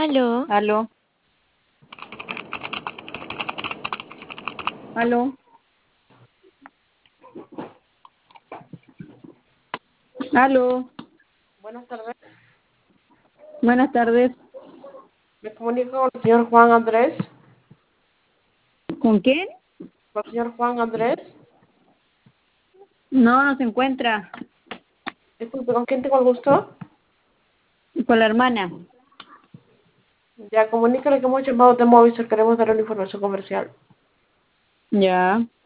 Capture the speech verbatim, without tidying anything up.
Aló, Aló, aló, aló. Buenas tardes. Buenas tardes. Me comunico con el señor Juan Andrés. ¿Con quién? Con el señor Juan Andrés. No, no se encuentra. Disculpe, ¿con quién tengo el gusto? Con la hermana. Ya, comunícale que hemos llamado de Movistar. Queremos darle una información comercial. Ya.